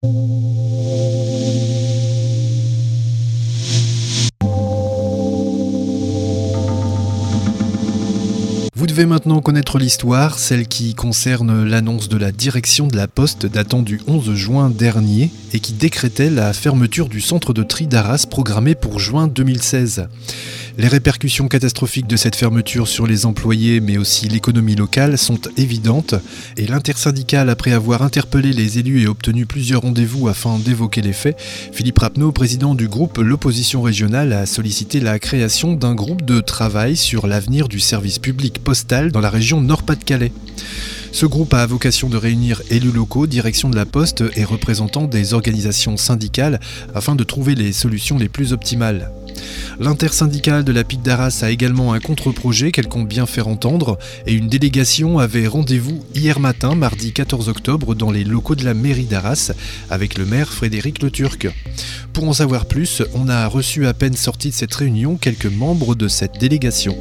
Vous devez maintenant connaître l'histoire, celle qui concerne l'annonce de la direction de la Poste datant du 11 juin dernier et qui décrétait la fermeture du centre de tri d'Arras programmée pour juin 2016. Les répercussions catastrophiques de cette fermeture sur les employés mais aussi l'économie locale sont évidentes et l'intersyndicale, après avoir interpellé les élus et obtenu plusieurs rendez-vous afin d'évoquer les faits, Philippe Rappeneau, président du groupe L'Opposition Régionale, a sollicité la création d'un groupe de travail sur l'avenir du service public postal dans la région Nord-Pas-de-Calais. Ce groupe a vocation de réunir élus locaux, direction de la Poste et représentants des organisations syndicales afin de trouver les solutions les plus optimales. L'intersyndicale de la PIC d'Arras a également un contre-projet qu'elle compte bien faire entendre et une délégation avait rendez-vous hier matin, mardi 14 octobre, dans les locaux de la mairie d'Arras avec le maire Frédéric Le Turc. Pour en savoir plus, on a reçu à peine sorti de cette réunion quelques membres de cette délégation.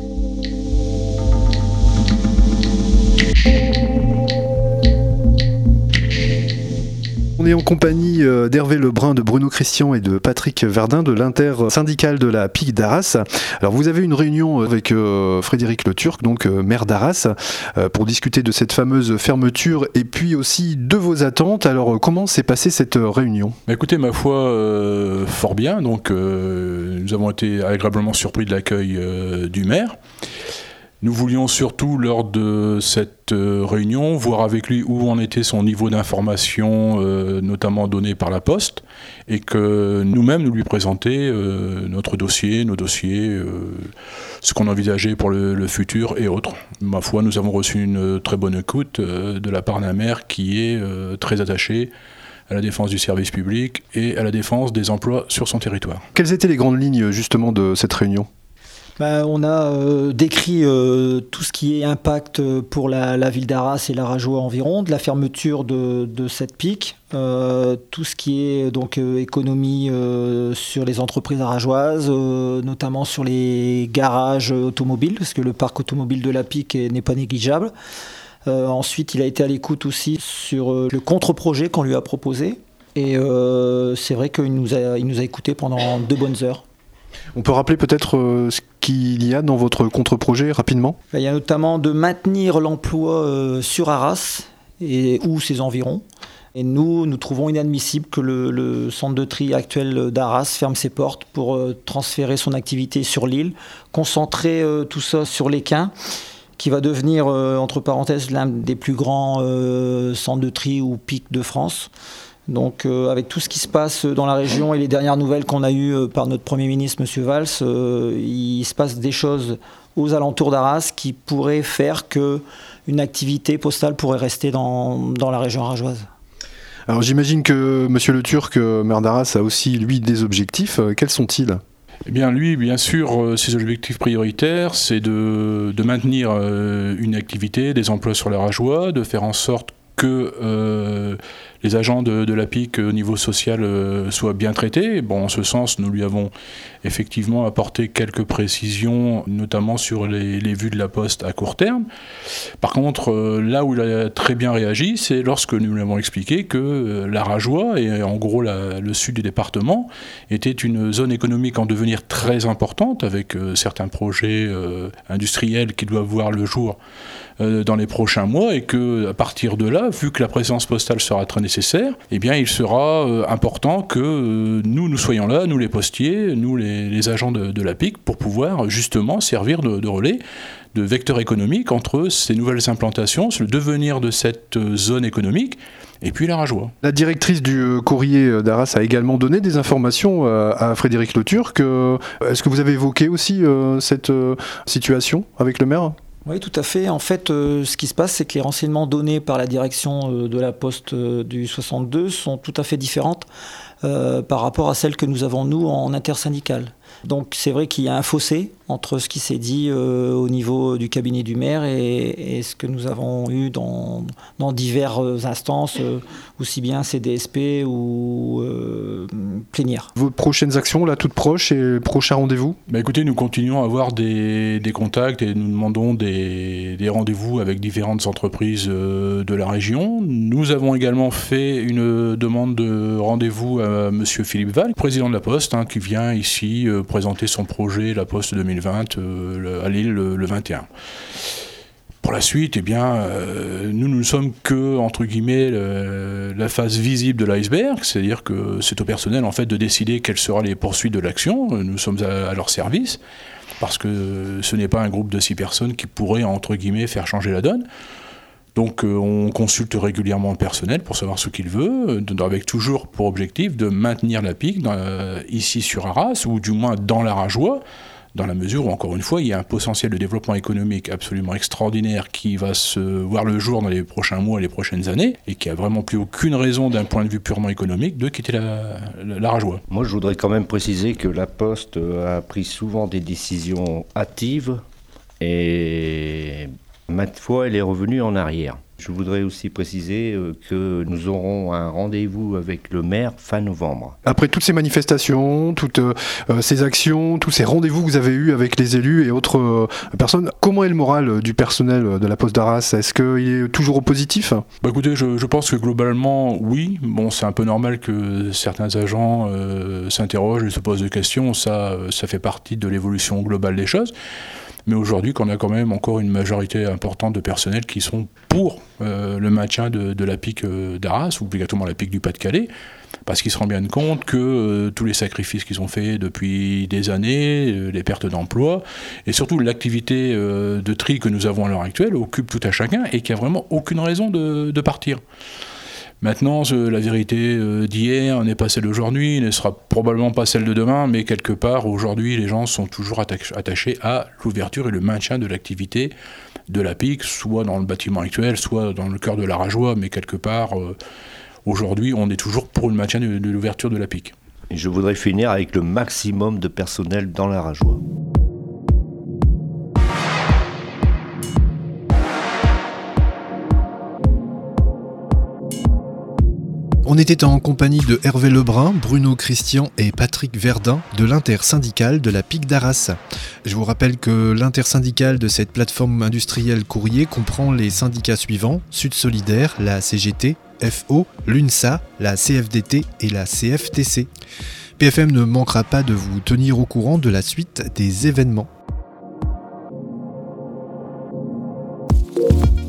On est en compagnie d'Hervé Lebrun, de Bruno Christian et de Patrick Verdun de l'intersyndicale de la PIC d'Arras. Alors vous avez une réunion avec Frédéric Le Turc, donc maire d'Arras, pour discuter de cette fameuse fermeture et puis aussi de vos attentes. Alors comment s'est passée cette réunion ? Écoutez, ma foi, fort bien. Donc nous avons été agréablement surpris de l'accueil du maire. Nous voulions surtout, lors de cette réunion, voir avec lui où en était son niveau d'information, notamment donné par la Poste, et que nous-mêmes, nous lui présenter notre dossier, nos dossiers, ce qu'on envisageait pour le futur et autres. Ma foi, nous avons reçu une très bonne écoute de la part d'un maire qui est très attaché à la défense du service public et à la défense des emplois sur son territoire. Quelles étaient les grandes lignes justement de cette réunion ? On a décrit tout ce qui est impact pour la ville d'Arras et la Rajoie environ, de la fermeture de cette PIC, tout ce qui est donc économie sur les entreprises arageoises, notamment sur les garages automobiles, parce que le parc automobile de la PIC n'est pas négligeable. Ensuite, il a été à l'écoute aussi sur le contre-projet qu'on lui a proposé. Et c'est vrai qu'il nous a écoutés pendant 2 bonnes heures. On peut rappeler peut-être ce qu'il y a dans votre contre-projet rapidement ? Il y a notamment de maintenir l'emploi sur Arras ou ses environs. Et nous trouvons inadmissible que le centre de tri actuel d'Arras ferme ses portes pour transférer son activité sur l'île, concentrer tout ça sur l'Équin, qui va devenir, entre parenthèses, l'un des plus grands centres de tri ou PIC de France. Donc avec tout ce qui se passe dans la région et les dernières nouvelles qu'on a eues par notre Premier ministre, M. Valls, il se passe des choses aux alentours d'Arras qui pourraient faire qu'une activité postale pourrait rester dans la région arageoise. Alors j'imagine que M. Le Turc, maire d'Arras, a aussi lui des objectifs. Quels sont-ils ? Eh bien lui, bien sûr, ses objectifs prioritaires, c'est de maintenir une activité, des emplois sur la Rajoie, de faire en sorte que les agents de la PIC au niveau social soient bien traités. Bon, en ce sens, nous lui avons effectivement apporté quelques précisions, notamment sur les vues de la Poste à court terme. Par contre, là où il a très bien réagi, c'est lorsque nous lui avons expliqué que la Rajoie, et en gros le sud du département, était une zone économique en devenir très importante, avec certains projets industriels qui doivent voir le jour dans les prochains mois, et que à partir de là, vu que la présence postale sera très nécessaire, eh bien il sera important que nous soyons là, nous les postiers, nous les agents de la PIC, pour pouvoir justement servir de relais, de vecteur économique entre ces nouvelles implantations, le devenir de cette zone économique, et puis la Rajoie. La directrice du courrier d'Arras a également donné des informations à Frédéric Le Turc. Est-ce que vous avez évoqué aussi cette situation avec le maire ? Oui, tout à fait. En fait, ce qui se passe, c'est que les renseignements donnés par la direction de la Poste du 62 sont tout à fait différentes par rapport à celles que nous avons, nous, en intersyndicale. Donc c'est vrai qu'il y a un fossé entre ce qui s'est dit au niveau du cabinet du maire et ce que nous avons eu dans diverses instances, aussi bien CDSP ou plénière. Vos prochaines actions, là, toutes proches, et prochain rendez-vous ? Écoutez, nous continuons à avoir des contacts et nous demandons des rendez-vous avec différentes entreprises de la région. Nous avons également fait une demande de rendez-vous à monsieur Philippe Val, président de la Poste, qui vient ici présenter son projet La Poste 2020 à Lille le 21. Pour la suite, nous ne sommes que, entre guillemets, la face visible de l'iceberg, c'est-à-dire que c'est au personnel en fait de décider quelles seront les poursuites de l'action. Nous sommes à leur service, parce que ce n'est pas un groupe de 6 personnes qui pourrait, entre guillemets, faire changer la donne. Donc on consulte régulièrement le personnel pour savoir ce qu'il veut, avec toujours pour objectif de maintenir la PIC ici sur Arras, ou du moins dans l'Arageois, dans la mesure où, encore une fois, il y a un potentiel de développement économique absolument extraordinaire qui va se voir le jour dans les prochains mois et les prochaines années, et qui n'a vraiment plus aucune raison, d'un point de vue purement économique, de quitter l'Arageois. Moi, je voudrais quand même préciser que la Poste a pris souvent des décisions hâtives, et maintes fois, elle est revenue en arrière. Je voudrais aussi préciser que nous aurons un rendez-vous avec le maire fin novembre. Après toutes ces manifestations, toutes ces actions, tous ces rendez-vous que vous avez eus avec les élus et autres personnes, comment est le moral du personnel de la Poste d'Arras ? Est-ce qu'il est toujours au positif ? Écoutez, je pense que globalement, oui. Bon, c'est un peu normal que certains agents s'interrogent et se posent des questions. Ça fait partie de l'évolution globale des choses. Mais aujourd'hui, qu'on a quand même encore une majorité importante de personnels qui sont pour le maintien de la PIC d'Arras, ou obligatoirement la PIC du Pas-de-Calais, parce qu'ils se rendent bien compte que tous les sacrifices qu'ils ont faits depuis des années, les pertes d'emplois, et surtout l'activité de tri que nous avons à l'heure actuelle, occupe tout à chacun, et qu'il n'y a vraiment aucune raison de partir. Maintenant, la vérité d'hier n'est pas celle d'aujourd'hui, ne sera probablement pas celle de demain, mais quelque part, aujourd'hui, les gens sont toujours attachés à l'ouverture et le maintien de l'activité de la PIC, soit dans le bâtiment actuel, soit dans le cœur de l'Arageois, mais quelque part, aujourd'hui, on est toujours pour le maintien de l'ouverture de la PIC. Et je voudrais finir avec le maximum de personnel dans l'Arageois. On était en compagnie de Hervé Lebrun, Bruno Christian et Patrick Verdun de l'intersyndicale de la PIC d'Arras. Je vous rappelle que l'intersyndicale de cette plateforme industrielle courrier comprend les syndicats suivants: Sud Solidaire, la CGT, FO, l'UNSA, la CFDT et la CFTC. PFM ne manquera pas de vous tenir au courant de la suite des événements.